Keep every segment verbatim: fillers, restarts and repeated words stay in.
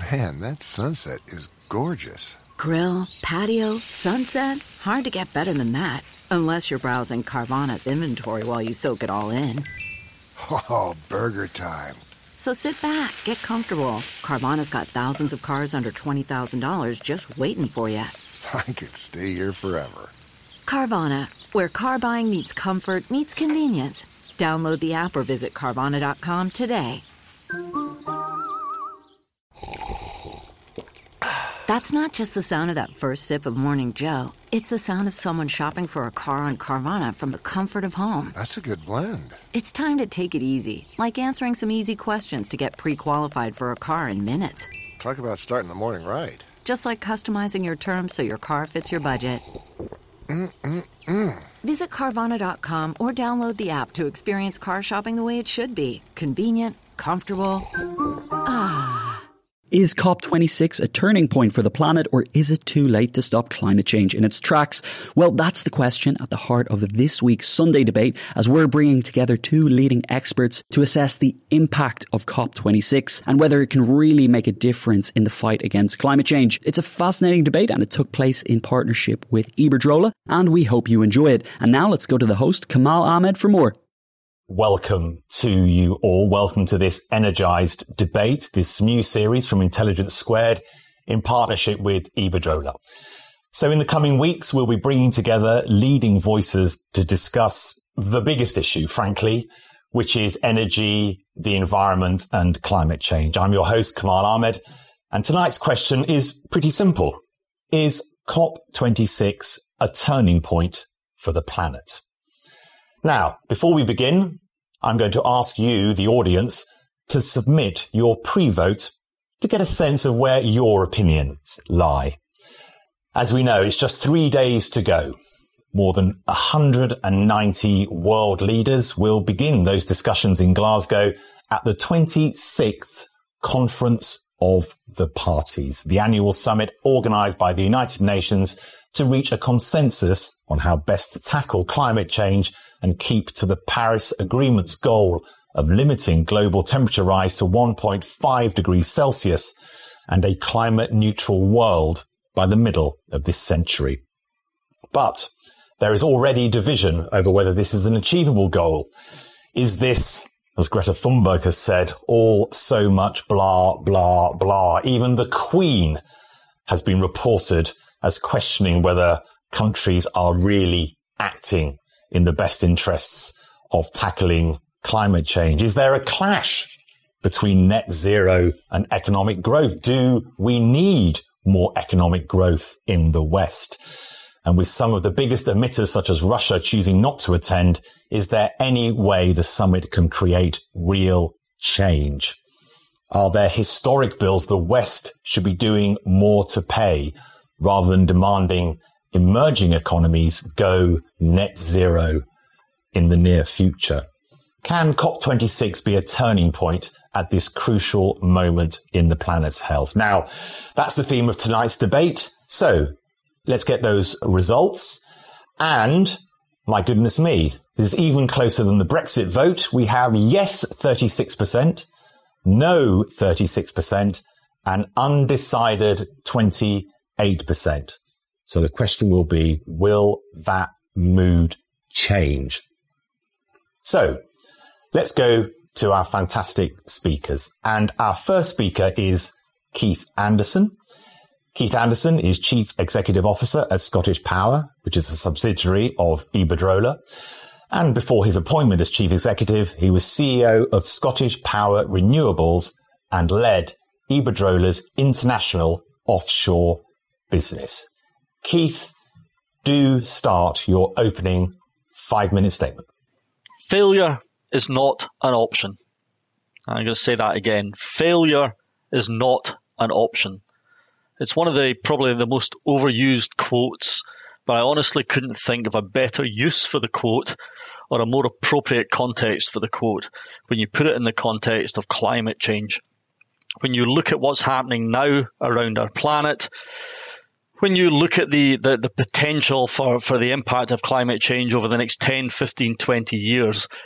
Man, that sunset is gorgeous. Grill, patio, sunset. Hard to get better than that. Unless you're browsing Carvana's inventory while you soak it all in. Oh, burger time. So sit back, get comfortable. Carvana's got thousands of cars under twenty thousand dollars just waiting for you. I could stay here forever. Carvana, where car buying meets comfort, meets convenience. Download the app or visit Carvana dot com today. That's not just the sound of that first sip of Morning Joe. It's the sound of someone shopping for a car on Carvana from the comfort of home. That's a good blend. It's time to take it easy, like answering some easy questions to get pre-qualified for a car in minutes. Talk about starting the morning right. Just like customizing your terms so your car fits your budget. Mm-mm-mm. Visit Carvana dot com or download the app to experience car shopping the way it should be. Convenient, comfortable. Ah. Is COP twenty-six a turning point for the planet, or is it too late to stop climate change in its tracks? Well, that's the question at the heart of this week's Sunday debate, as we're bringing together two leading experts to assess the impact of COP twenty-six and whether it can really make a difference in the fight against climate change. It's a fascinating debate, and it took place in partnership with Iberdrola, and we hope you enjoy it. And now let's go to the host, Kamal Ahmed, for more. Welcome to you all. Welcome to this Energized debate, this new series from Intelligence Squared in partnership with Iberdrola. So in the coming weeks, we'll be bringing together leading voices to discuss the biggest issue, frankly, which is energy, the environment and climate change. I'm your host, Kamal Ahmed, and tonight's question is pretty simple. Is COP twenty-six a turning point for the planet? Now, before we begin, I'm going to ask you, the audience, to submit your pre-vote to get a sense of where your opinions lie. As we know, it's just three days to go. More than one hundred ninety world leaders will begin those discussions in Glasgow at the twenty-sixth Conference of the Parties, the annual summit organised by the United Nations to reach a consensus on how best to tackle climate change and keep to the Paris Agreement's goal of limiting global temperature rise to one point five degrees Celsius and a climate neutral world by the middle of this century. But there is already division over whether this is an achievable goal. Is this, as Greta Thunberg has said, all so much blah, blah, blah? Even the Queen has been reported as questioning whether countries are really acting in the best interests of tackling climate change. Is there a clash between net zero and economic growth? Do we need more economic growth in the West? And with some of the biggest emitters, such as Russia, choosing not to attend, is there any way the summit can create real change? Are there historic bills the West should be doing more to pay rather than demanding emerging economies go net zero in the near future? Can COP twenty-six be a turning point at this crucial moment in the planet's health? Now, that's the theme of tonight's debate. So let's get those results. And my goodness me, this is even closer than the Brexit vote. We have yes, thirty-six percent, no, thirty-six percent, and undecided, twenty-eight percent. So the question will be, will that mood change? So let's go to our fantastic speakers. And our first speaker is Keith Anderson. Keith Anderson is Chief Executive Officer at Scottish Power, which is a subsidiary of Iberdrola. And before his appointment as Chief Executive, he was C E O of Scottish Power Renewables and led Iberdrola's international offshore business. Keith, do start your opening five-minute statement. Failure is not an option. I'm going to say that again. Failure is not an option. It's one of the probably the most overused quotes, but I honestly couldn't think of a better use for the quote or a more appropriate context for the quote when you put it in the context of climate change. When you look at what's happening now around our planet, when you look at the, the, the potential for, for the impact of climate change over the next ten, fifteen, twenty years,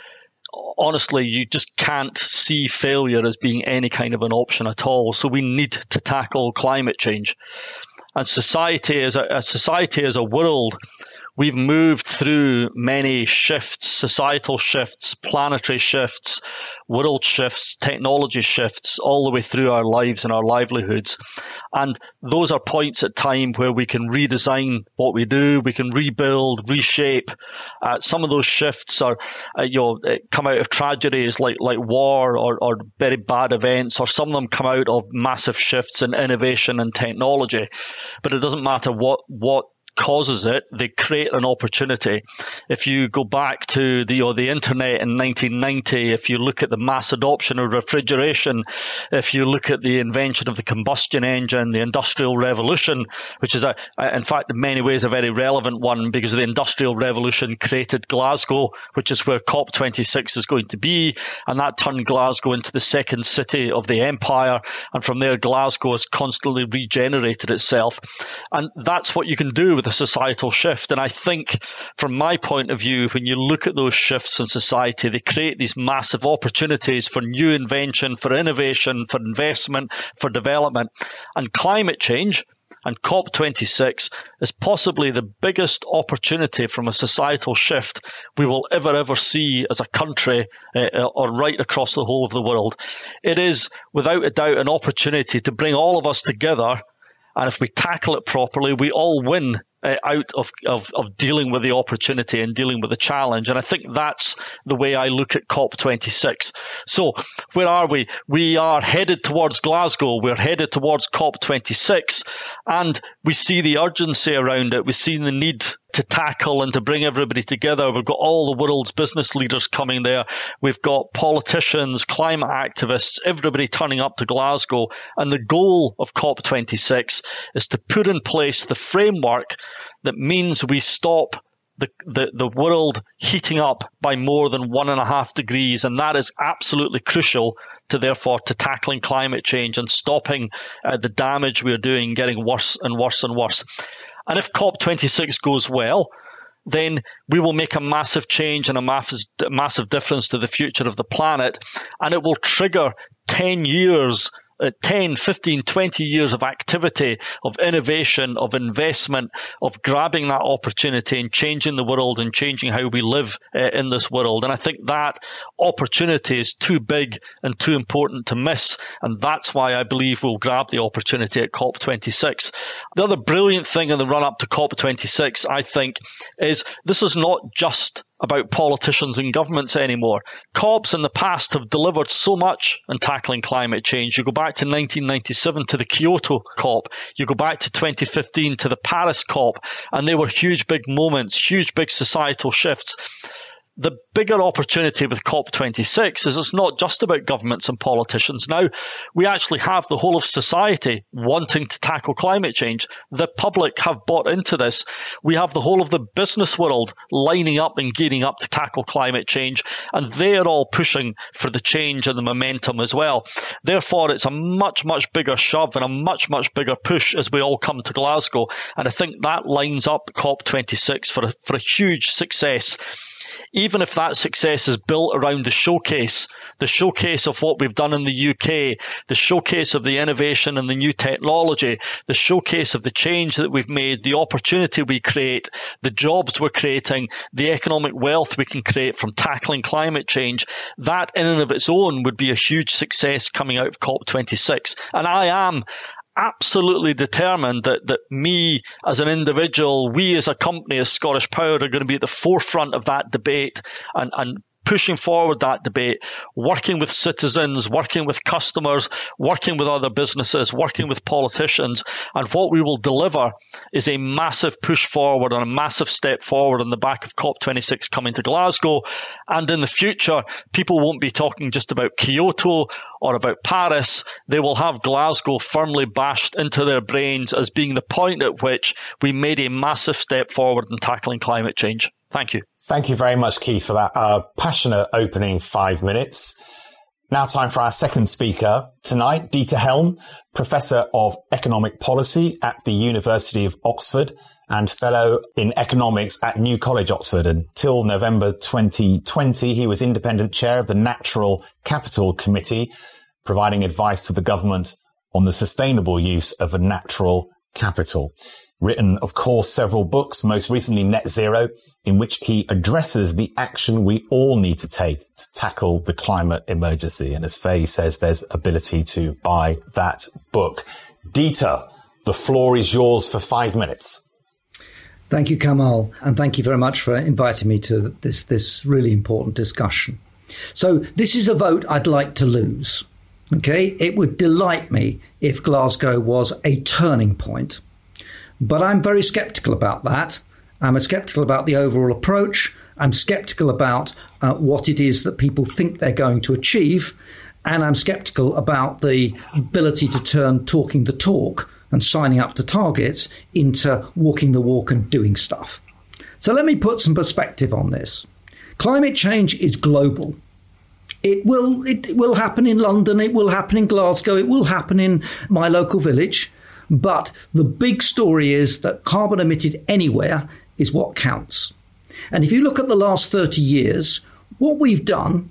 honestly, you just can't see failure as being any kind of an option at all. So we need to tackle climate change. And society as a, a society as a world, we've moved through many shifts, societal shifts, planetary shifts, world shifts, technology shifts, all the way through our lives and our livelihoods. And those are points at time where we can redesign what we do, we can rebuild, reshape. Uh, some of those shifts are, uh, you know, come out of tragedies like, like war or, or very bad events, or some of them come out of massive shifts in innovation and technology. But it doesn't matter what, what causes it, they create an opportunity. If you go back to the, you know, the internet in nineteen ninety, if you look at the mass adoption of refrigeration, if you look at the invention of the combustion engine, the Industrial Revolution, which is, a, in fact, in many ways a very relevant one, because the Industrial Revolution created Glasgow, which is where COP twenty-six is going to be, and that turned Glasgow into the second city of the empire, and from there Glasgow has constantly regenerated itself. And that's what you can do with a societal shift. And I think, from my point of view, when you look at those shifts in society, they create these massive opportunities for new invention, for innovation, for investment, for development. And climate change and COP twenty-six is possibly the biggest opportunity from a societal shift we will ever, ever see as a country uh, or right across the whole of the world. It is, without a doubt, an opportunity to bring all of us together. And if we tackle it properly, we all win uh, out of, of, of dealing with the opportunity and dealing with the challenge. And I think that's the way I look at COP twenty-six. So where are we? We are headed towards Glasgow. We're headed towards COP twenty-six. And we see the urgency around it. We see the need to tackle and to bring everybody together. We've got all the world's business leaders coming there. We've got politicians, climate activists, everybody turning up to Glasgow. And the goal of COP twenty-six is to put in place the framework that means we stop the, the, the world heating up by more than one and a half degrees. And that is absolutely crucial to, therefore, to tackling climate change and stopping uh, the damage we're doing getting worse and worse and worse. And if COP twenty-six goes well, then we will make a massive change and a massive, massive difference to the future of the planet. And it will trigger ten years, uh, ten, fifteen, twenty years of activity, of innovation, of investment, of grabbing that opportunity and changing the world and changing how we live uh, in this world. And I think that opportunity is too big and too important to miss. And that's why I believe we'll grab the opportunity at COP twenty-six. The other brilliant thing in the run-up to COP twenty-six, I think, is this is not just about politicians and governments anymore. COPs in the past have delivered so much in tackling climate change. You go back to nineteen ninety-seven to the Kyoto COP. You go back to twenty fifteen to the Paris COP, and they were huge, big moments, huge, big societal shifts. The bigger opportunity with COP twenty-six is it's not just about governments and politicians. Now, we actually have the whole of society wanting to tackle climate change. The public have bought into this. We have the whole of the business world lining up and gearing up to tackle climate change, and they're all pushing for the change and the momentum as well. Therefore, it's a much, much bigger shove and a much, much bigger push as we all come to Glasgow. And I think that lines up COP twenty-six for a, for a huge success. Even if that success is built around the showcase, the showcase of what we've done in the U K, the showcase of the innovation and the new technology, the showcase of the change that we've made, the opportunity we create, the jobs we're creating, the economic wealth we can create from tackling climate change, that in and of its own would be a huge success coming out of COP twenty-six. And I am absolutely determined that, that me as an individual, we as a company, as Scottish Power, are going to be at the forefront of that debate and, and pushing forward that debate, working with citizens, working with customers, working with other businesses, working with politicians. And what we will deliver is a massive push forward and a massive step forward on the back of COP twenty-six coming to Glasgow. And in the future, people won't be talking just about Kyoto or about Paris. They will have Glasgow firmly bashed into their brains as being the point at which we made a massive step forward in tackling climate change. Thank you. Thank you very much, Keith, for that uh, passionate opening five minutes. Now time for our second speaker tonight, Dieter Helm, Professor of Economic Policy at the University of Oxford and Fellow in Economics at New College, Oxford. Until November twenty twenty, he was Independent Chair of the Natural Capital Committee, providing advice to the government on the sustainable use of a natural capital. Written, of course, several books, most recently Net Zero, in which he addresses the action we all need to take to tackle the climate emergency. And as Faye says, there's ability to buy that book. Dieter, the floor is yours for five minutes. Thank you, Kamal, and thank you very much for inviting me to this, this really important discussion. So this is a vote I'd like to lose. Okay, it would delight me if Glasgow was a turning point. But I'm very sceptical about that. I'm sceptical about the overall approach. I'm sceptical about uh, what it is that people think they're going to achieve. And I'm sceptical about the ability to turn talking the talk and signing up to targets into walking the walk and doing stuff. So let me put some perspective on this. Climate change is global. It will, it will happen in London. It will happen in Glasgow. It will happen in my local village. But the big story is that carbon emitted anywhere is what counts. And if you look at the last thirty years, what we've done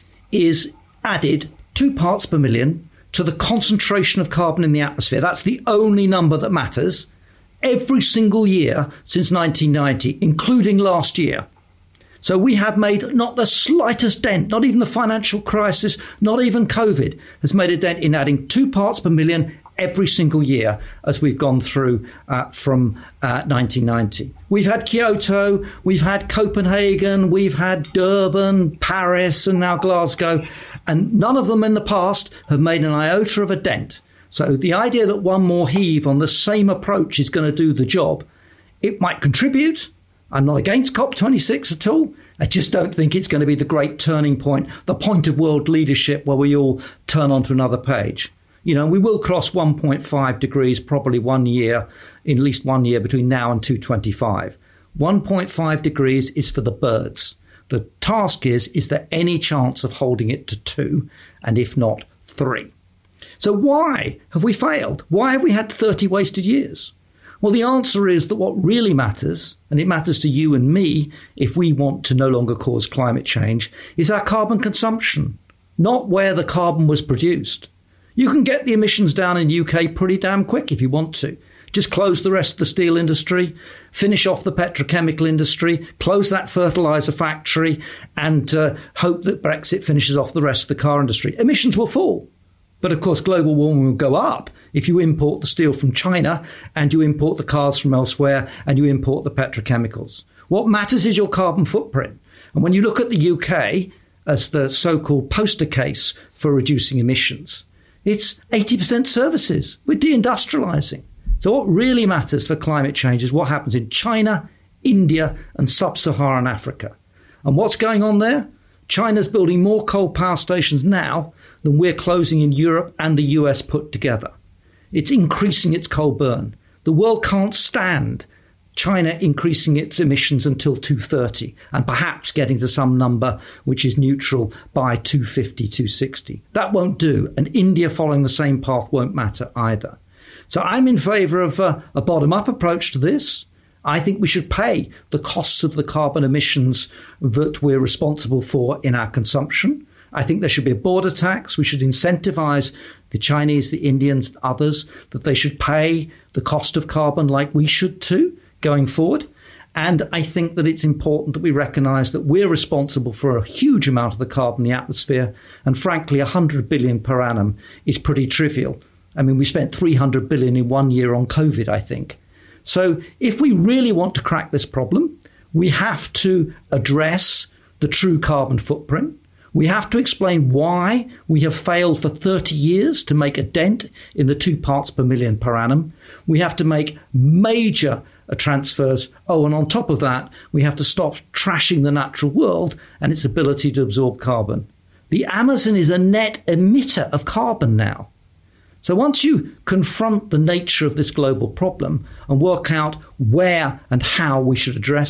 is added two parts per million to the concentration of carbon in the atmosphere. That's the only number that matters every single year since nineteen ninety, including last year. So we have made not the slightest dent, not even the financial crisis, not even COVID has made a dent in adding two parts per million every single year as we've gone through uh, from uh, nineteen ninety. We've had Kyoto, we've had Copenhagen, we've had Durban, Paris, and now Glasgow, and none of them in the past have made an iota of a dent. So the idea that one more heave on the same approach is going to do the job, it might contribute. I'm not against COP twenty-six at all. I just don't think it's going to be the great turning point, the point of world leadership where we all turn onto another page. You know, we will cross one point five degrees probably one year, in at least one year between now and two twenty-five. one point five degrees is for the birds. The task is, is there any chance of holding it to two, and if not, three? So why have we failed? Why have we had thirty wasted years? Well, the answer is that what really matters, and it matters to you and me if we want to no longer cause climate change, is our carbon consumption, not where the carbon was produced. You can get the emissions down in the U K pretty damn quick if you want to. Just close the rest of the steel industry, finish off the petrochemical industry, close that fertiliser factory, and uh, hope that Brexit finishes off the rest of the car industry. Emissions will fall. But of course, global warming will go up if you import the steel from China and you import the cars from elsewhere and you import the petrochemicals. What matters is your carbon footprint. And when you look at the U K as the so-called poster case for reducing emissions, it's eighty percent services. We're deindustrializing. So what really matters for climate change is what happens in China, India, and sub-Saharan Africa. And what's going on there? China's building more coal power stations now than we're closing in Europe and the U S put together. It's increasing its coal burn. The world can't stand China increasing its emissions until two thirty and perhaps getting to some number which is neutral by two fifty, two sixty. That won't do. And India following the same path won't matter either. So I'm in favour of uh, a bottom-up approach to this. I think we should pay the costs of the carbon emissions that we're responsible for in our consumption. I think there should be a border tax. We should incentivise the Chinese, the Indians, others, that they should pay the cost of carbon like we should too going forward. And I think that it's important that we recognise that we're responsible for a huge amount of the carbon in the atmosphere. And frankly, one hundred billion per annum is pretty trivial. I mean, we spent three hundred billion in one year on COVID, I think. So if we really want to crack this problem, we have to address the true carbon footprint. We have to explain why we have failed for thirty years to make a dent in the two parts per million per annum. We have to make major uh, transfers. Oh, and on top of that, we have to stop trashing the natural world and its ability to absorb carbon. The Amazon is a net emitter of carbon now. So once you confront the nature of this global problem and work out where and how we should address it,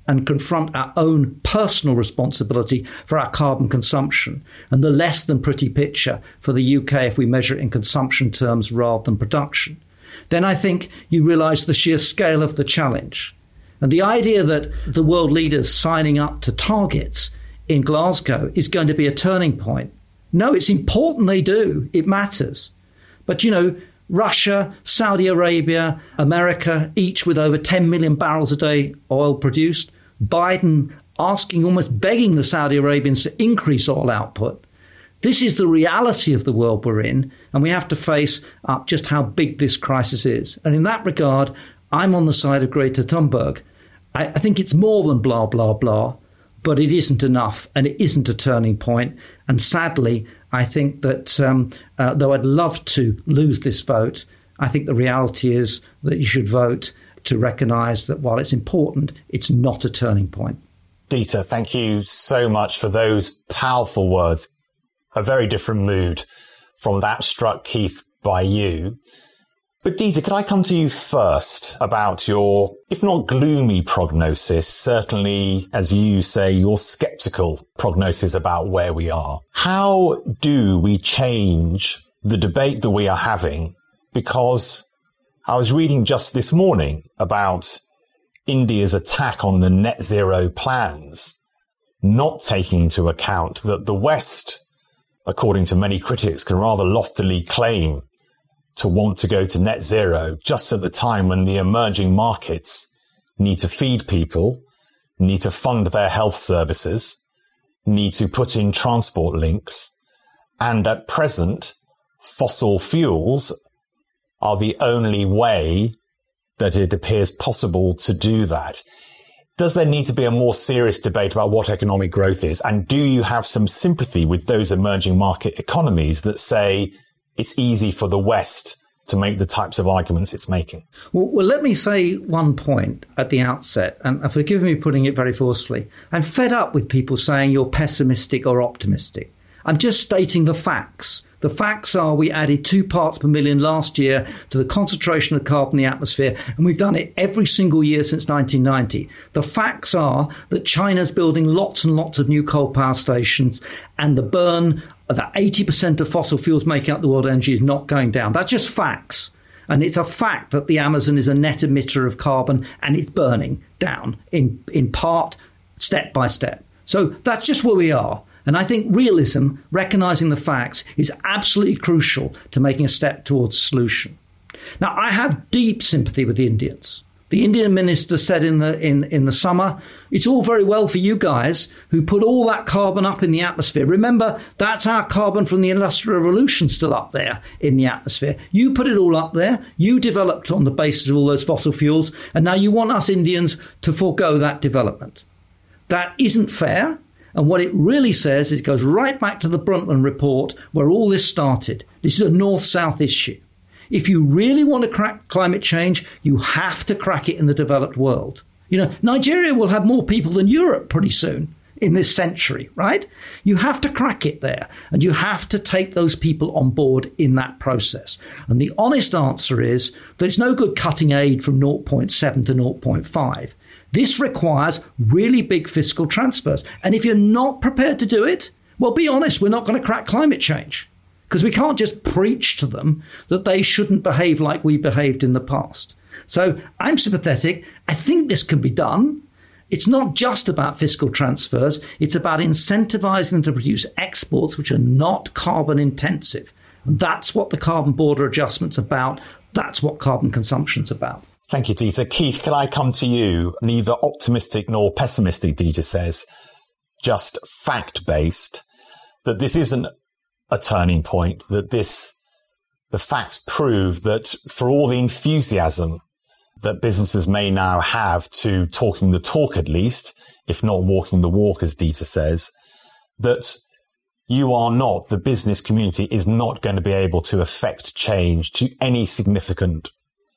and confront our own personal responsibility for our carbon consumption and the less than pretty picture for the U K if we measure it in consumption terms rather than production, then I think you realise the sheer scale of the challenge. And the idea that the world leaders signing up to targets in Glasgow is going to be a turning point. No, it's important they do. It matters. But, you know, Russia, Saudi Arabia, America, each with over ten million barrels a day oil produced. Biden asking, almost begging the Saudi Arabians to increase oil output. This is the reality of the world we're in, and we have to face up just how big this crisis is. And in that regard, I'm on the side of Greta Thunberg. I, I think it's more than blah, blah, blah, but it isn't enough, and it isn't a turning point. And sadly, I think that um, uh, though I'd love to lose this vote, I think the reality is that you should vote to recognise that while it's important, it's not a turning point. Dieter, thank you so much for those powerful words. A very different mood from that struck, Keith, by you. But Dieter, could I come to you first about your, if not gloomy prognosis, certainly, as you say, your sceptical prognosis about where we are? How do we change the debate that we are having? Because I was reading just this morning about India's attack on the net zero plans, not taking into account that the West, according to many critics, can rather loftily claim to want to go to net zero just at the time when the emerging markets need to feed people, need to fund their health services, need to put in transport links, and at present, fossil fuels are the only way that it appears possible to do that. Does there need to be a more serious debate about what economic growth is? And do you have some sympathy with those emerging market economies that say it's easy for the West to make the types of arguments it's making? Well, well, let me say one point at the outset, and forgive me putting it very forcefully. I'm fed up with people saying you're pessimistic or optimistic. I'm just stating the facts. The facts are we added two parts per million last year to the concentration of carbon in the atmosphere, and we've done it every single year since nineteen ninety. The facts are that China's building lots and lots of new coal power stations, and the burn, that eighty percent of fossil fuels making up the world energy is not going down. That's just facts. And it's a fact that the Amazon is a net emitter of carbon, and it's burning down in, in part, step by step. So that's just where we are. And I think realism, recognising the facts, is absolutely crucial to making a step towards a solution. Now, I have deep sympathy with the Indians. The Indian minister said in the in, in the summer, it's all very well for you guys who put all that carbon up in the atmosphere. Remember, that's our carbon from the Industrial Revolution still up there in the atmosphere. You put it all up there. You developed on the basis of all those fossil fuels. And now you want us Indians to forego that development. That isn't fair. And what it really says is it goes right back to the Brundtland report where all this started. This is a north-south issue. If you really want to crack climate change, you have to crack it in the developed world. You know, Nigeria will have more people than Europe pretty soon in this century, right? You have to crack it there, and you have to take those people on board in that process. And the honest answer is that it's no good cutting aid from zero point seven to zero point five. This requires really big fiscal transfers. And if you're not prepared to do it, well, be honest, we're not going to crack climate change. Because we can't just preach to them that they shouldn't behave like we behaved in the past. So I'm sympathetic. I think this can be done. It's not just about fiscal transfers. It's about incentivizing them to produce exports which are not carbon intensive. And that's what the carbon border adjustment's about. That's what carbon consumption's about. Thank you, Dieter. Keith, can I come to you? Neither optimistic nor pessimistic, Dieter says, just fact-based, that this isn't a turning point, that this, the facts prove that for all the enthusiasm that businesses may now have to talking the talk at least, if not walking the walk, as Dieter says, that you are not, the business community is not going to be able to affect change to any significant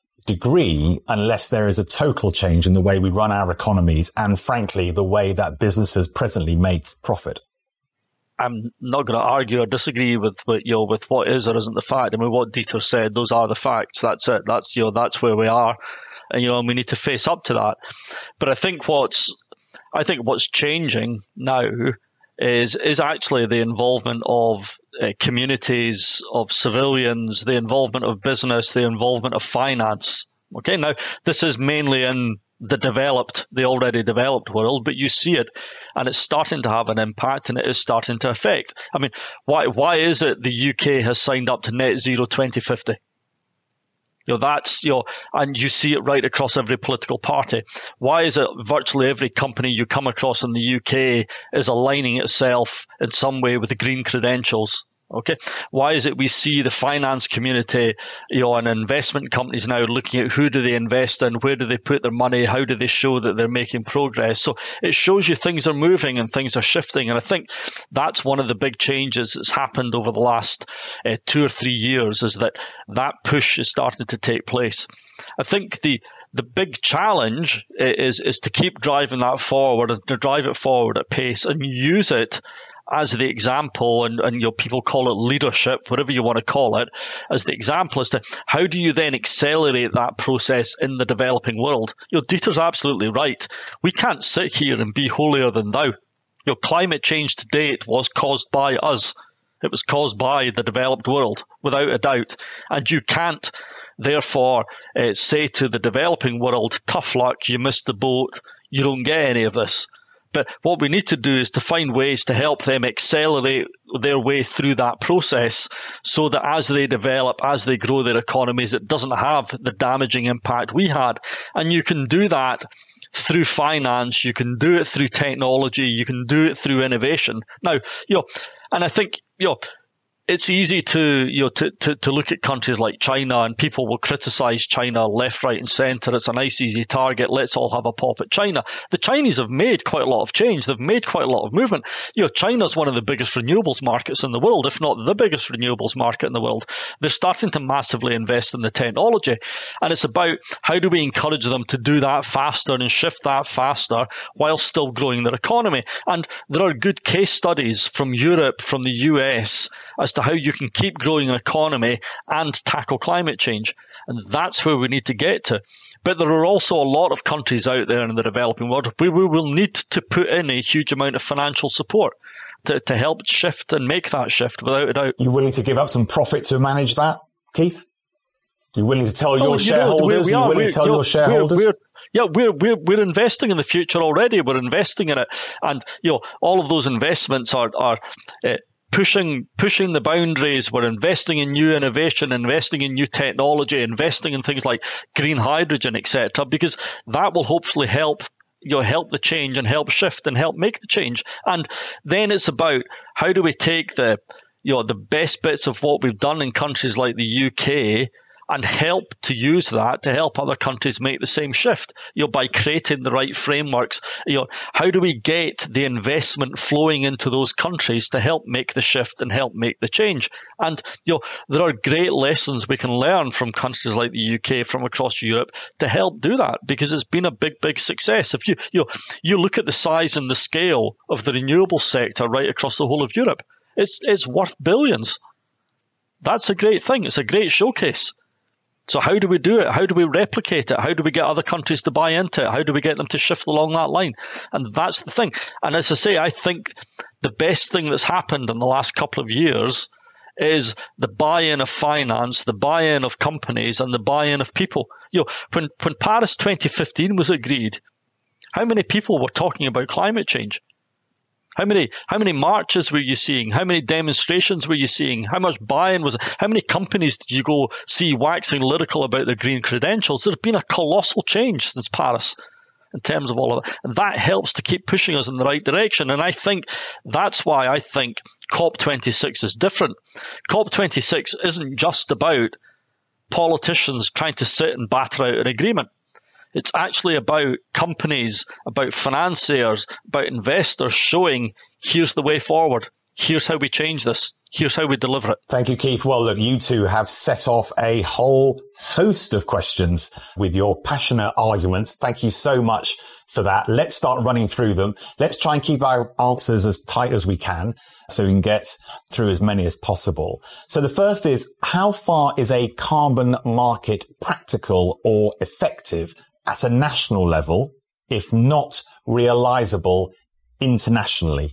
degree unless there is a total change in the way we run our economies and, frankly, the way that businesses presently make profit. I'm not going to argue or disagree with, with you know with what is or isn't the fact. I mean, what Dieter said, those are the facts. That's it. That's you know that's where we are, and you know and we need to face up to that. But I think what's I think what's changing now is is actually the involvement of uh, communities, of civilians, the involvement of business, the involvement of finance. Okay, now this is mainly in the developed, the already developed world, but you see it, and it's starting to have an impact, and it is starting to affect. I mean, why why is it the U K has signed up to net zero twenty fifty? You know, that's, you know, and you see it right across every political party. Why is it virtually every company you come across in the U K is aligning itself in some way with the green credentials? Okay. Why is it we see the finance community, you know, and investment companies now looking at who do they invest in, where do they put their money, how do they show that they're making progress? So it shows you things are moving and things are shifting. And I think that's one of the big changes that's happened over the last uh, two or three years, is that that push is starting to take place. I think the the big challenge is is to keep driving that forward and to drive it forward at pace and use it as the example, and, and you know, people call it leadership, whatever you want to call it, as the example as to how do you then accelerate that process in the developing world. You know, Dieter's absolutely right. We can't sit here and be holier than thou. You know, climate change to date was caused by us. It was caused by the developed world, without a doubt. And you can't, therefore, uh, say to the developing world, tough luck, you missed the boat, you don't get any of this. But what we need to do is to find ways to help them accelerate their way through that process, so that as they develop, as they grow their economies, it doesn't have the damaging impact we had. And you can do that through finance, you can do it through technology, you can do it through innovation. Now, you know, and I think, you know, it's easy to, you know, to, to, to look at countries like China, and people will criticize China left, right, and center. It's a nice, easy target. Let's all have a pop at China. The Chinese have made quite a lot of change. They've made quite a lot of movement. You know, China's one of the biggest renewables markets in the world, if not the biggest renewables market in the world. They're starting to massively invest in the technology. And it's about how do we encourage them to do that faster and shift that faster while still growing their economy. And there are good case studies from Europe, from the U S, as to how you can keep growing an economy and tackle climate change. And that's where we need to get to. But there are also a lot of countries out there in the developing world where we will need to put in a huge amount of financial support to, to help shift and make that shift, without a doubt. You willing to give up some profit to manage that, Keith? You're willing to tell well, your you shareholders? Are you willing to tell your shareholders? We're, we're, Yeah, we're, we're, we're investing in the future already. We're investing in it. And, you know, all of those investments are, are, uh, pushing pushing the boundaries. We're investing in new innovation, investing in new technology, investing in things like green hydrogen, et cetera, because that will hopefully help, you know, help the change and help shift and help make the change. And then it's about how do we take the, you know, the best bits of what we've done in countries like the U K and help to use that to help other countries make the same shift, you know, by creating the right frameworks. You know, how do we get the investment flowing into those countries to help make the shift and help make the change? And, you know, there are great lessons we can learn from countries like the U K, from across Europe, to help do that, because it's been a big, big success. If you, you know, you look at the size and the scale of the renewable sector right across the whole of Europe, it's, it's worth billions. That's a great thing. It's a great showcase. So how do we do it? How do we replicate it? How do we get other countries to buy into it? How do we get them to shift along that line? And that's the thing. And as I say, I think the best thing that's happened in the last couple of years is the buy-in of finance, the buy-in of companies, and the buy-in of people. You know, when, when Paris twenty fifteen was agreed, how many people were talking about climate change? How many how many marches were you seeing? How many demonstrations were you seeing? How much buy-in was it? How many companies did you go see waxing lyrical about their green credentials? There's been a colossal change since Paris in terms of all of that. And that helps to keep pushing us in the right direction. And I think that's why I think COP twenty-six is different. COP twenty-six isn't just about politicians trying to sit and batter out an agreement. It's actually about companies, about financiers, about investors showing, here's the way forward. Here's how we change this. Here's how we deliver it. Thank you, Keith. Well, look, you two have set off a whole host of questions with your passionate arguments. Thank you so much for that. Let's start running through them. Let's try and keep our answers as tight as we can so we can get through as many as possible. So the first is, how far is a carbon market practical or effective at a national level? if not realizable internationally?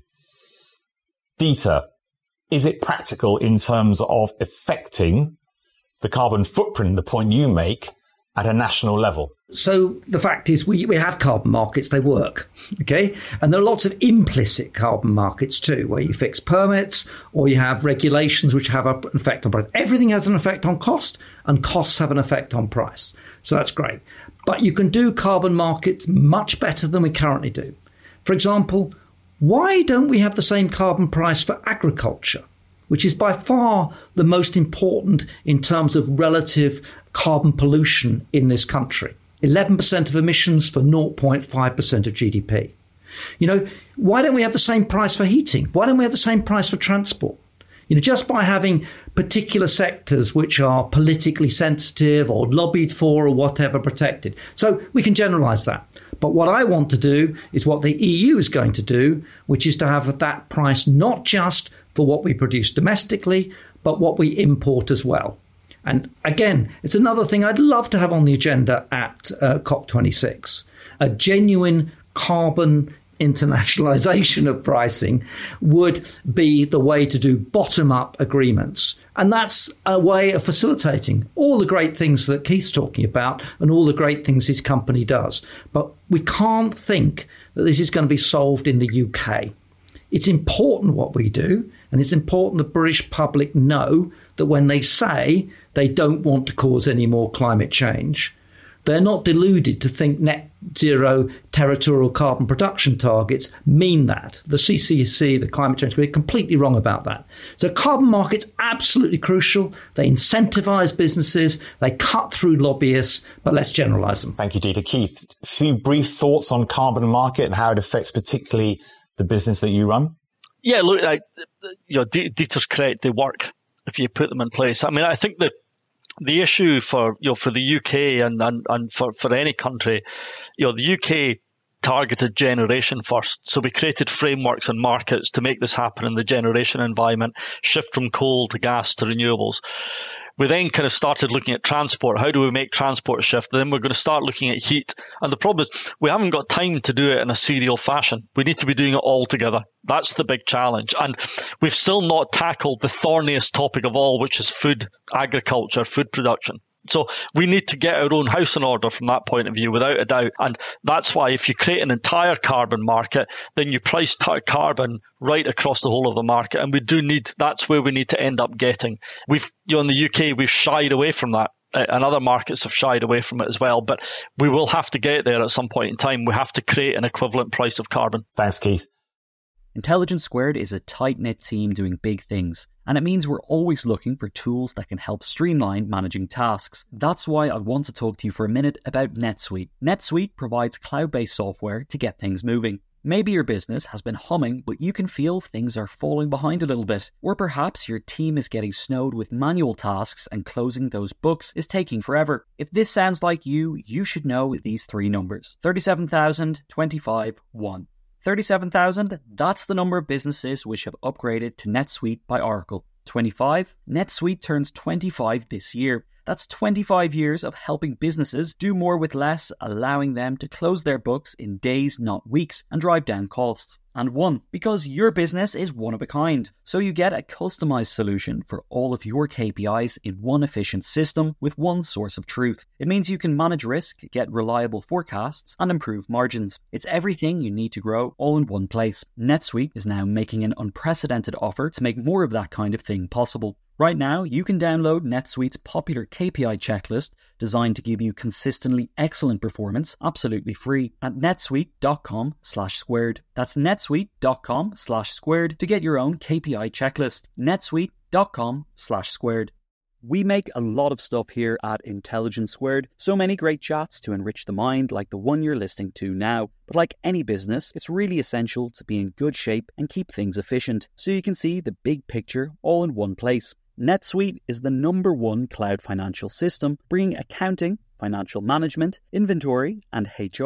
Dieter, is it practical in terms of affecting the carbon footprint, the point you make, at a national level? So the fact is we, we have carbon markets, they work, okay? And there are lots of implicit carbon markets too, where you fix permits or you have regulations which have an effect on price. Everything has an effect on cost and costs have an effect on price. So that's great. But you can do carbon markets much better than we currently do. For example, why don't we have the same carbon price for agriculture, which is by far the most important in terms of relative carbon pollution in this country? eleven percent of emissions for zero point five percent of G D P. You know, why don't we have the same price for heating? Why don't we have the same price for transport? You know, just by having particular sectors which are politically sensitive or lobbied for or whatever protected. So we can generalize that. But what I want to do is what the E U is going to do, which is to have that price not just for what we produce domestically, but what we import as well. And again, it's another thing I'd love to have on the agenda at uh, COP twenty-six. A genuine carbon internationalization of pricing would be the way to do bottom-up agreements. And that's a way of facilitating all the great things that Keith's talking about and all the great things his company does. But we can't think that this is going to be solved in the U K. It's important what we do, and it's important the British public know that when they say they don't want to cause any more climate change, they're not deluded to think net zero territorial carbon production targets mean that. The C C C, the Climate Change Committee, are completely wrong about that. So carbon markets, absolutely crucial. They incentivize businesses. They cut through lobbyists, but let's generalize them. Thank you, Dieter. Keith, a few brief thoughts on carbon market and how it affects particularly the business that you run? Yeah, look, I, you know, Dieter's correct. They work if you put them in place. I mean, I think that the issue for, you know, for the U K and, and, and for, for any country, you know, the U K targeted generation first. So we created frameworks and markets to make this happen in the generation environment, shift from coal to gas to renewables. We then kind of started looking at transport. How do we make transport shift? Then we're going to start looking at heat. And the problem is we haven't got time to do it in a serial fashion. We need to be doing it all together. That's the big challenge. And we've still not tackled the thorniest topic of all, which is food, agriculture, food production. So we need to get our own house in order from that point of view, without a doubt. And that's why if you create an entire carbon market, then you price t- carbon right across the whole of the market. And we do need, that's where we need to end up getting. We've, you know, in the U K, we've shied away from that. And other markets have shied away from it as well. But we will have to get there at some point in time. We have to create an equivalent price of carbon. Thanks, Keith. Intelligence Squared is a tight-knit team doing big things, and it means we're always looking for tools that can help streamline managing tasks. That's why I want to talk to you for a minute about NetSuite. NetSuite provides cloud-based software to get things moving. Maybe your business has been humming, but you can feel things are falling behind a little bit. Or perhaps your team is getting snowed with manual tasks and closing those books is taking forever. If this sounds like you, you should know these three numbers. thirty-seven thousand, twenty-five, one. thirty-seven thousand, that's the number of businesses which have upgraded to NetSuite by Oracle. twenty-five, NetSuite turns twenty-five this year. That's twenty-five years of helping businesses do more with less, allowing them to close their books in days, not weeks, and drive down costs. And one, because your business is one of a kind. So you get a customized solution for all of your K P Is in one efficient system with one source of truth. It means you can manage risk, get reliable forecasts, and improve margins. It's everything you need to grow all in one place. NetSuite is now making an unprecedented offer to make more of that kind of thing possible. Right now, you can download NetSuite's popular K P I checklist designed to give you consistently excellent performance absolutely free at netsuite.com slash squared. That's netsuite.com slash squared to get your own K P I checklist. netsuite.com slash squared. We make a lot of stuff here at Intelligence Squared, so many great chats to enrich the mind like the one you're listening to now. But like any business, it's really essential to be in good shape and keep things efficient, so you can see the big picture all in one place. NetSuite is the number one cloud financial system, bringing accounting, financial management, inventory, and H R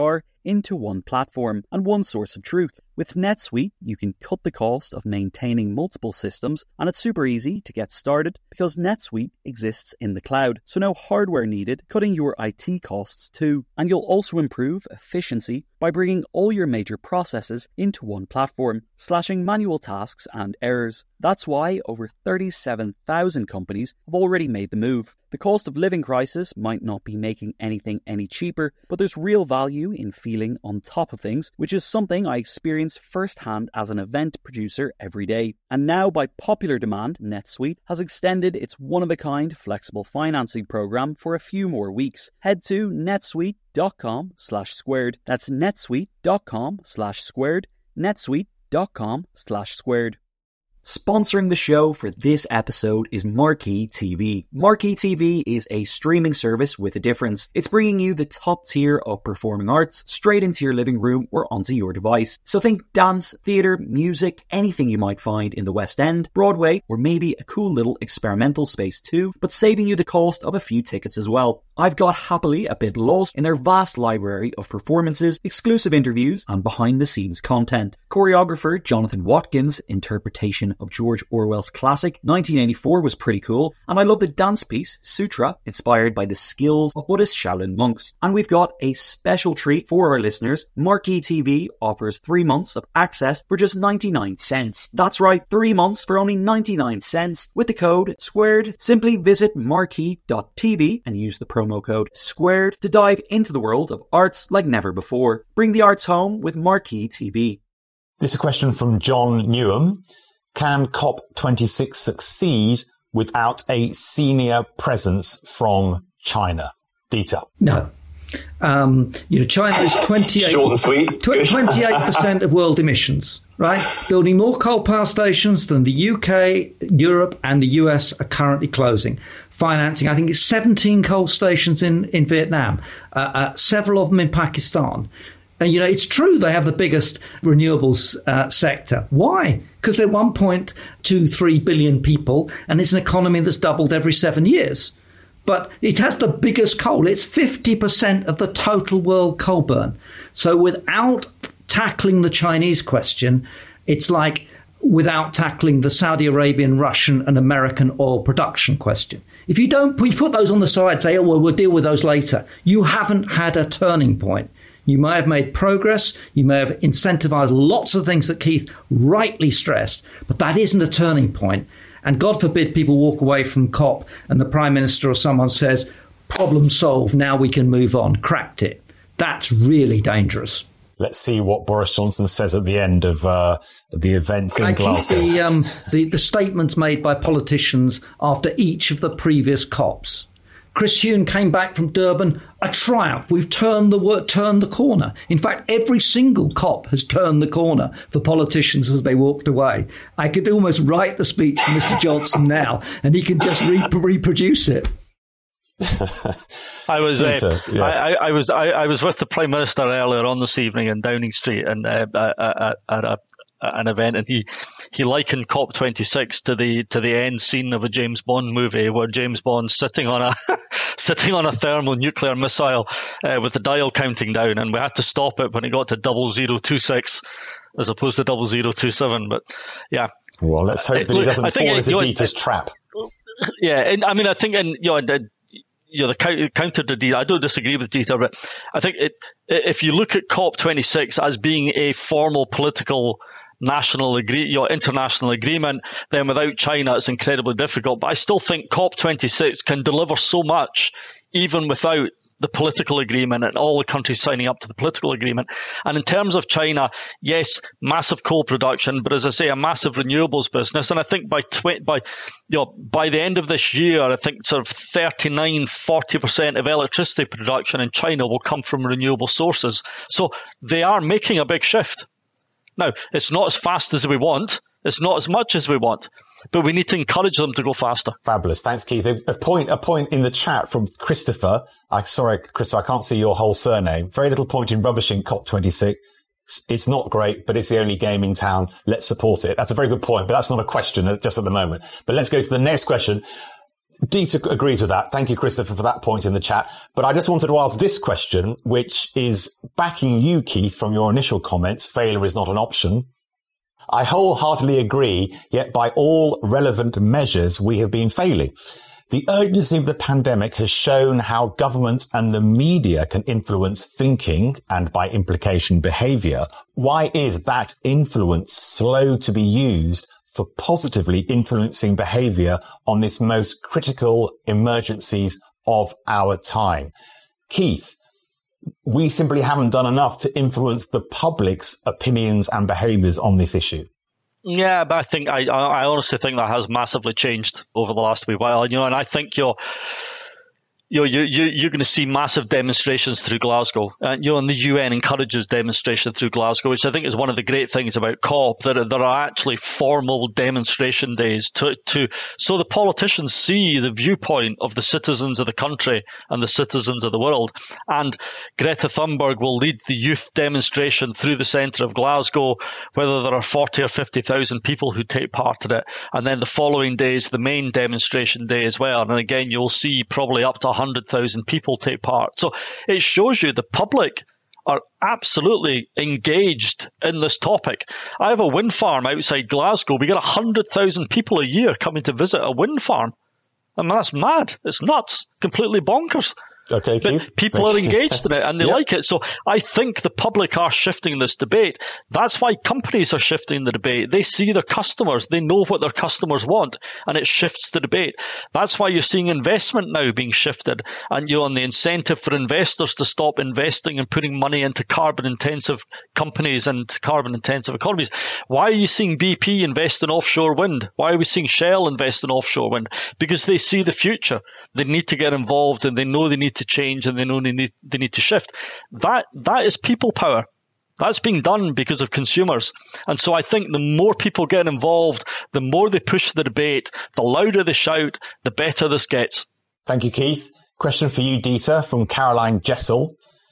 into one platform and one source of truth. With NetSuite, you can cut the cost of maintaining multiple systems, and it's super easy to get started because NetSuite exists in the cloud, so no hardware needed, cutting your I T costs too. And you'll also improve efficiency by bringing all your major processes into one platform, slashing manual tasks and errors. That's why over thirty-seven thousand companies have already made the move. The cost of living crisis might not be making anything any cheaper, but there's real value in feeling on top of things, which is something I experience firsthand as an event producer every day. And now, by popular demand, NetSuite has extended its one-of-a-kind flexible financing program for a few more weeks. Head to netsuite.com slash squared. That's netsuite.com slash squared. netsuite.com slash squared. Sponsoring the show for this episode is Marquee T V. Marquee T V is a streaming service with a difference. It's bringing you the top tier of performing arts straight into your living room or onto your device. So think dance, theatre, music, anything you might find in the West End, Broadway, or maybe a cool little experimental space too, but saving you the cost of a few tickets as well. I've got happily a bit lost in their vast library of performances, exclusive interviews, and behind-the-scenes content. Choreographer Jonathan Watkins' interpretation of George Orwell's classic nineteen eighty-four was pretty cool, and I love the dance piece Sutra, inspired by the skills of Buddhist Shaolin monks. And we've got a special treat for our listeners. Marquee T V offers three months of access for just ninety-nine cents. That's right, three months for only ninety-nine cents with the code SQUARED. Simply visit marquee dot t v and use the promo code SQUARED to dive into the world of arts like never before. Bring the arts home with Marquee T V. This is a question from John Newham. Can COP twenty-six succeed without a senior presence from China? Dieter. No. Um, you know, China is twenty-eight, Short and sweet. twenty-eight percent of world emissions, right? Building more coal power stations than the U K, Europe and the U S are currently closing. Financing, I think it's seventeen coal stations in, in Vietnam, uh, uh, several of them in Pakistan. And, you know, it's true they have the biggest renewables uh, sector. Why? Because they're one point two three billion people, and it's an economy that's doubled every seven years. But it has the biggest coal. It's fifty percent of the total world coal burn. So without tackling the Chinese question, it's like without tackling the Saudi Arabian, Russian and American oil production question. If you don't we put those on the side, say, oh, well, we'll deal with those later, you haven't had a turning point. You may have made progress. You may have incentivized lots of things that Keith rightly stressed, but that isn't a turning point. And God forbid people walk away from COP and the Prime Minister or someone says, problem solved, now we can move on, cracked it. That's really dangerous. Let's see what Boris Johnson says at the end of uh, the events in I Glasgow. keep the, um, the, the statements made by politicians after each of the previous COPs. Chris Huhne came back from Durban, a triumph. We've turned the turned the corner. In fact, every single COP has turned the corner for politicians as they walked away. I could almost write the speech for Mister Johnson now, and he can just re- reproduce it. I was, Dieter, uh, yes. I, I, I was, I, I was with the Prime Minister earlier on this evening in Downing Street, and uh, at, at a, an event, and he, he likened COP twenty-six to the to the end scene of a James Bond movie where James Bond's sitting on a sitting on a thermonuclear missile uh, with the dial counting down, and we had to stop it when it got to double zero two six as opposed to double zero two seven. But yeah, well, let's hope that he doesn't fall into you know, Dieter's trap. Yeah, and I mean, I think, and you know, the, you know, the counter to Dieter, I don't disagree with Dieter, but I think it, if you look at COP twenty-six as being a formal political national agree, you know, international agreement, then without China it's incredibly difficult. But I still think COP twenty-six can deliver so much even without the political agreement and all the countries signing up to the political agreement. And in terms of China, yes, massive coal production, but as I say, a massive renewables business. And I think by tw- by you know by the end of this year, I think sort of thirty-nine, forty percent of electricity production in China will come from renewable sources. So they are making a big shift. Now, it's not as fast as we want. It's not as much as we want, but we need to encourage them to go faster. Fabulous. Thanks, Keith. A point, a point in the chat from Christopher. I, sorry, Christopher, I can't see your whole surname. Very little point in rubbishing COP twenty-six. It's not great, but it's the only game in town. Let's support it. That's a very good point, but that's not a question just at the moment. But let's go to the next question. Dieter agrees with that. Thank you, Christopher, for that point in the chat. But I just wanted to ask this question, which is backing you, Keith, from your initial comments, failure is not an option. I wholeheartedly agree, yet by all relevant measures, we have been failing. The urgency of the pandemic has shown how governments and the media can influence thinking and by implication behaviour. Why is that influence slow to be used for positively influencing behaviour on this most critical emergencies of our time? Keith, we simply haven't done enough to influence the public's opinions and behaviours on this issue. Yeah, but I think I, I honestly think that has massively changed over the last wee while. You know, and I think you're, you know, you you you're going to see massive demonstrations through Glasgow. And you know, and the U N encourages demonstration through Glasgow, which I think is one of the great things about COP. That there are actually formal demonstration days to to so the politicians see the viewpoint of the citizens of the country and the citizens of the world. And Greta Thunberg will lead the youth demonstration through the centre of Glasgow, whether there are forty or fifty thousand people who take part in it. And then the following day is the main demonstration day as well. And again, you'll see probably up to one hundred thousand people take part. So it shows you the public are absolutely engaged in this topic. I have a wind farm outside Glasgow. We get one hundred thousand people a year coming to visit a wind farm. I mean, that's mad. It's nuts. Completely bonkers. Okay, Keith. But people are engaged in it and they yep. like it. So I think the public are shifting this debate. That's why companies are shifting the debate. They see their customers. They know what their customers want, and it shifts the debate. That's why you're seeing investment now being shifted, and you're on the incentive for investors to stop investing and putting money into carbon-intensive companies and carbon-intensive economies. Why are you seeing B P invest in offshore wind? Why are we seeing Shell invest in offshore wind? Because they see the future. They need to get involved, and they know they need to change, and they know they need, they need to shift. That that is people power. That's being done because of consumers. And so I think the more people get involved, the more they push the debate, the louder they shout, the better this gets. Thank you, Keith. Question for you, Dieter, from Caroline Jessel.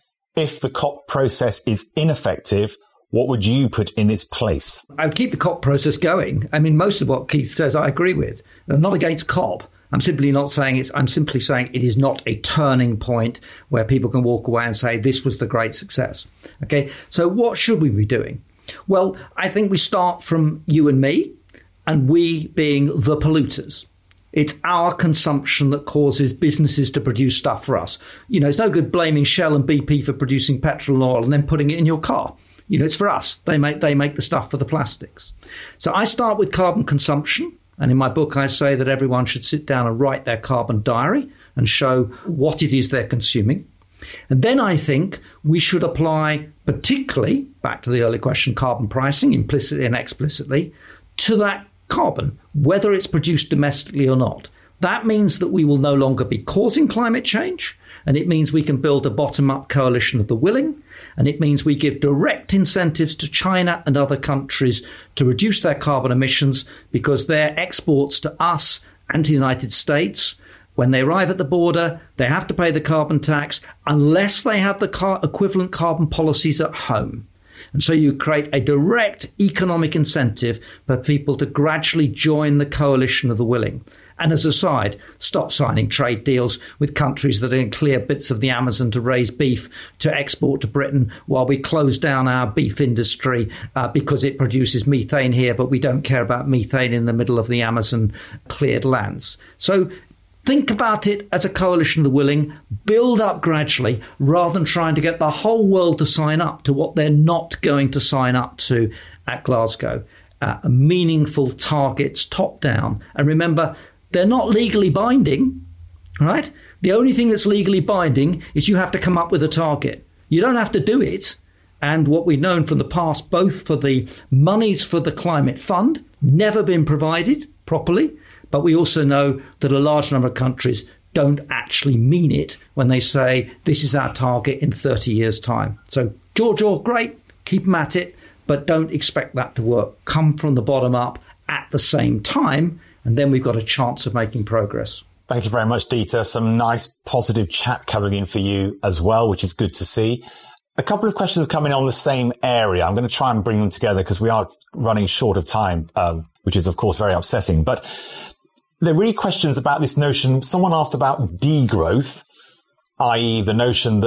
If the COP process is ineffective, what would you put in its place? I would keep the COP process going. I mean, most of what Keith says I agree with. I'm not against COP. I'm simply not saying it's, I'm simply saying it is not a turning point where people can walk away and say this was the great success. Okay, so what should we be doing? Well, I think we start from you and me, and we being the polluters. It's our consumption that causes businesses to produce stuff for us. You know, it's no good blaming Shell and B P for producing petrol and oil and then putting it in your car. You know, it's for us. They make they make the stuff for the plastics. So I start with carbon consumption. And in my book, I say that everyone should sit down and write their carbon diary and show what it is they're consuming. And then I think we should apply, particularly, back to the earlier question, carbon pricing, implicitly and explicitly, to that carbon, whether it's produced domestically or not. That means that we will no longer be causing climate change, and it means we can build a bottom-up coalition of the willing, and it means we give direct incentives to China and other countries to reduce their carbon emissions, because their exports to us and to the United States, when they arrive at the border, they have to pay the carbon tax unless they have the car- equivalent carbon policies at home. And so you create a direct economic incentive for people to gradually join the coalition of the willing. And as a side, stop signing trade deals with countries that are in clear bits of the Amazon to raise beef to export to Britain, while we close down our beef industry uh, because it produces methane here, but we don't care about methane in the middle of the Amazon cleared lands. So think about it as a coalition of the willing, build up gradually, rather than trying to get the whole world to sign up to what they're not going to sign up to at Glasgow. Uh, meaningful targets top down. And remember, they're not legally binding, right? The only thing that's legally binding is you have to come up with a target. You don't have to do it. And what we've known from the past, both for the monies for the climate fund, never been provided properly, but we also know that a large number of countries don't actually mean it when they say this is our target in thirty years' time. So, Giorgio, great, keep them at it, but don't expect that to work. Come from the bottom up at the same time, and then we've got a chance of making progress. Thank you very much, Dieter. Some nice positive chat coming in for you as well, which is good to see. A couple of questions have come in on the same area. I'm going to try and bring them together because we are running short of time, um, which is, of course, very upsetting. But there are really questions about this notion. Someone asked about degrowth, that is the notion that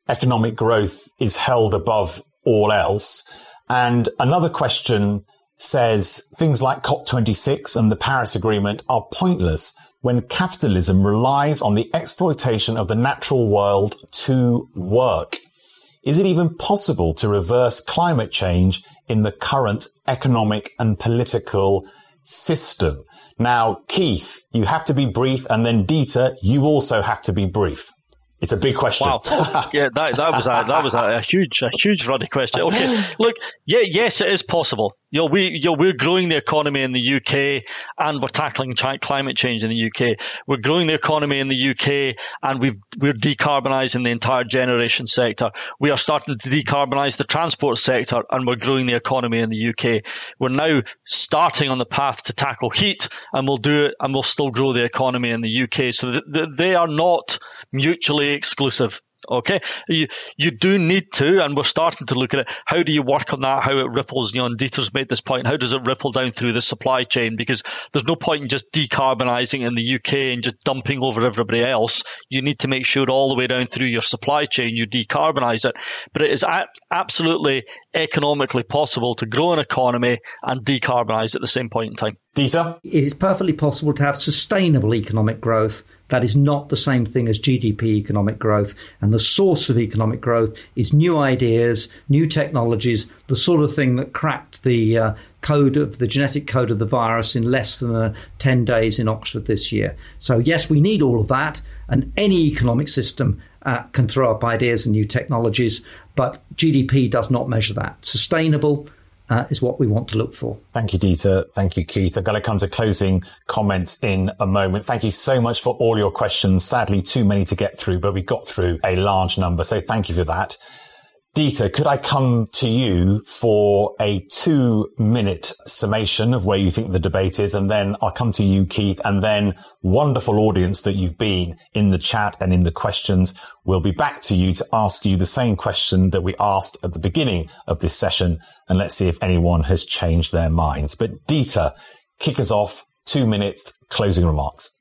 economic growth is held above all else. And another question says things like COP twenty-six and the Paris Agreement are pointless when capitalism relies on the exploitation of the natural world to work. Is it even possible to reverse climate change in the current economic and political system? Now, Keith, you have to be brief, and then Dieter, you also have to be brief. It's a big question. Wow. Yeah, that, that was a, that was a, a huge, a huge ruddy question. Okay, look, yeah, yes, it is possible. You know, we, you know, we're growing the economy in the U K, and we're tackling ch- climate change in the U K. We're growing the economy in the U K, and we've, we're decarbonising the entire generation sector. We are starting to decarbonise the transport sector, and we're growing the economy in the U K. We're now starting on the path to tackle heat, and we'll do it, and we'll still grow the economy in the U K. So th- th- they are not mutually exclusive. Okay, you you do need to, and we're starting to look at it. How do you work on that? How it ripples? You know, and Dieter's made this point. How does it ripple down through the supply chain? Because there's no point in just decarbonising in the U K and just dumping over everybody else. You need to make sure all the way down through your supply chain you decarbonise it. But it is a- absolutely economically possible to grow an economy and decarbonise at the same point in time. Dieter? It is perfectly possible to have sustainable economic growth. That is not the same thing as G D P economic growth. And the source of economic growth is new ideas, new technologies, the sort of thing that cracked the uh, code of the genetic code of the virus in less than uh, ten days in Oxford this year. So, yes, we need all of that. And any economic system uh, can throw up ideas and new technologies. But G D P does not measure that. Sustainable Uh, is what we want to look for. Thank you, Dieter. Thank you, Keith. I'm going to come to closing comments in a moment. Thank you so much for all your questions. Sadly, too many to get through, but we got through a large number. So thank you for that. Dieter, could I come to you for a two minute summation of where you think the debate is? And then I'll come to you, Keith, and then wonderful audience that you've been in the chat and in the questions. We'll be back to you to ask you the same question that we asked at the beginning of this session. And let's see if anyone has changed their minds. But Dieter, kick us off, two minutes, closing remarks.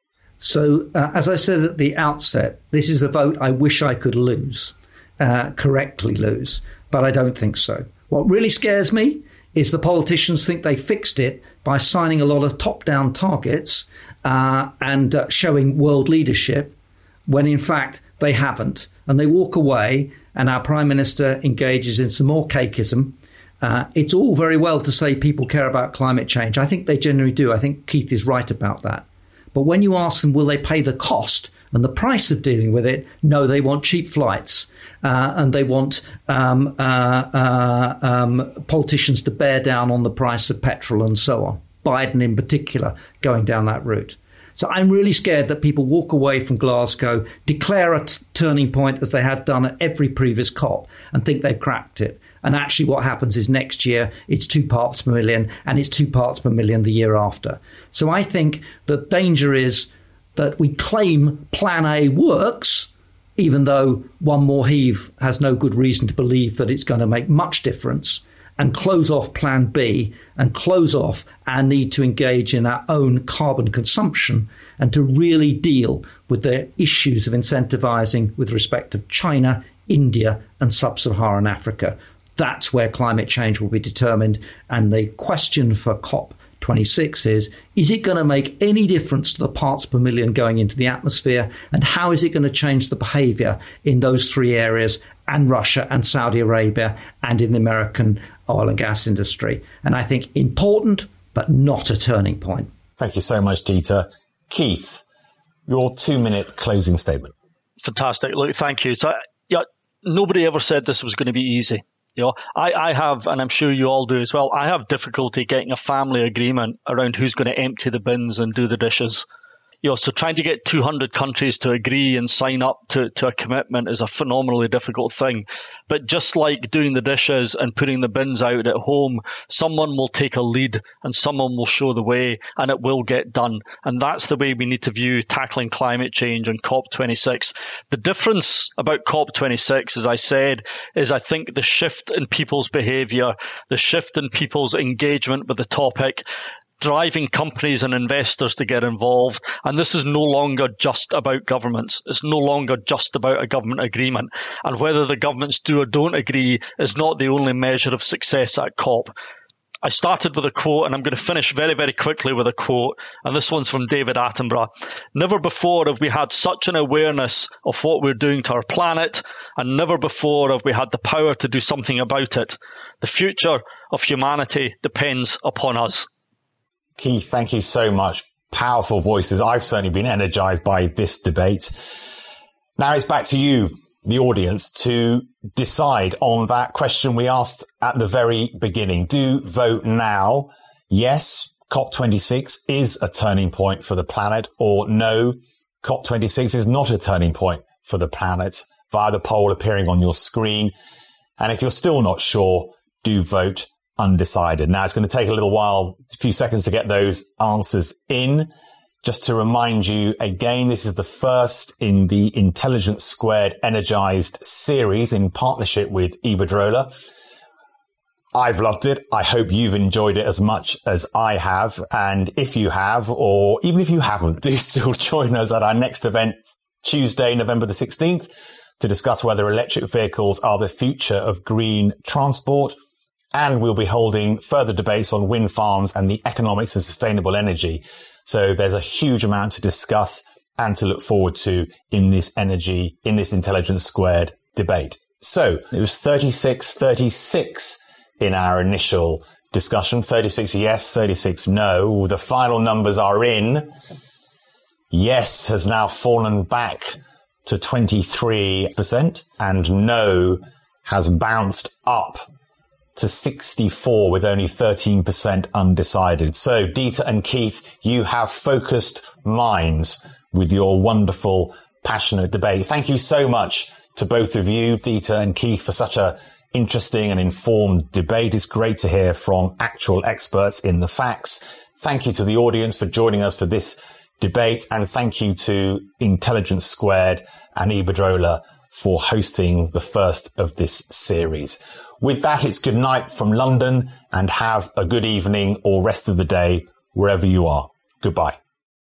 So, uh, as I said at the outset, this is a vote I wish I could lose. Uh, correctly lose, but I don't think so. What really scares me is the politicians think they fixed it by signing a lot of top-down targets uh, and uh, showing world leadership, when in fact they haven't. And they walk away, and our Prime Minister engages in some more cakeism. Uh, it's all very well to say people care about climate change. I think they generally do. I think Keith is right about that. But when you ask them, will they pay the cost and the price of dealing with it? No, they want cheap flights uh, and they want um, uh, uh, um, politicians to bear down on the price of petrol and so on. Biden in particular going down that route. So I'm really scared that people walk away from Glasgow, declare a t- turning point as they have done at every previous COP and think they've cracked it. And actually what happens is next year it's two parts per million and it's two parts per million the year after. So I think the danger is that we claim Plan A works, even though one more heave has no good reason to believe that it's going to make much difference, and close off Plan B and close off our need to engage in our own carbon consumption and to really deal with the issues of incentivizing with respect to China, India and sub-Saharan Africa. That's where climate change will be determined. And the question for COP twenty-six is, is it going to make any difference to the parts per million going into the atmosphere? And how is it going to change the behavior in those three areas and Russia and Saudi Arabia and in the American oil and gas industry? And I think important, but not a turning point. Thank you so much, Dieter. Keith, your two-minute closing statement. Fantastic. Look, thank you. So, yeah, nobody ever said this was going to be easy. You know, I, I have, and I'm sure you all do as well, I have difficulty getting a family agreement around who's going to empty the bins and do the dishes. You know, so trying to get two hundred countries to agree and sign up to, to a commitment is a phenomenally difficult thing. But just like doing the dishes and putting the bins out at home, someone will take a lead and someone will show the way and it will get done. And that's the way we need to view tackling climate change and COP twenty-six. The difference about COP twenty-six, as I said, is I think the shift in people's behaviour, the shift in people's engagement with the topic driving companies and investors to get involved. And this is no longer just about governments. It's no longer just about a government agreement. And whether the governments do or don't agree is not the only measure of success at COP. I started with a quote, and I'm going to finish very, very quickly with a quote, and this one's from David Attenborough. Never before have we had such an awareness of what we're doing to our planet, and never before have we had the power to do something about it. The future of humanity depends upon us. Keith, thank you so much. Powerful voices. I've certainly been energized by this debate. Now it's back to you, the audience, to decide on that question we asked at the very beginning. Do vote now. Yes, COP twenty-six is a turning point for the planet, or no, COP twenty-six is not a turning point for the planet, via the poll appearing on your screen. And if you're still not sure, do vote undecided. Now it's going to take a little while, a few seconds to get those answers in. Just to remind you again, this is the first in the Intelligence Squared Energized series in partnership with Iberdrola. I've loved it. I hope you've enjoyed it as much as I have. And if you have, or even if you haven't, do still join us at our next event, Tuesday, November the sixteenth, to discuss whether electric vehicles are the future of green transport. And we'll be holding further debates on wind farms and the economics of sustainable energy. So there's a huge amount to discuss and to look forward to in this energy, in this Intelligence Squared debate. So it was thirty-six thirty-six in our initial discussion. thirty-six yes, thirty-six no. The final numbers are in. Yes has now fallen back to twenty-three percent and no has bounced up to sixty-four with only thirteen percent undecided. So Dieter and Keith, you have focused minds with your wonderful, passionate debate. Thank you so much to both of you, Dieter and Keith, for such a interesting and informed debate. It's great to hear from actual experts in the facts. Thank you to the audience for joining us for this debate, and thank you to Intelligence Squared and Iberdrola for hosting the first of this series. With that, it's good night from London, and have a good evening or rest of the day wherever you are. Goodbye.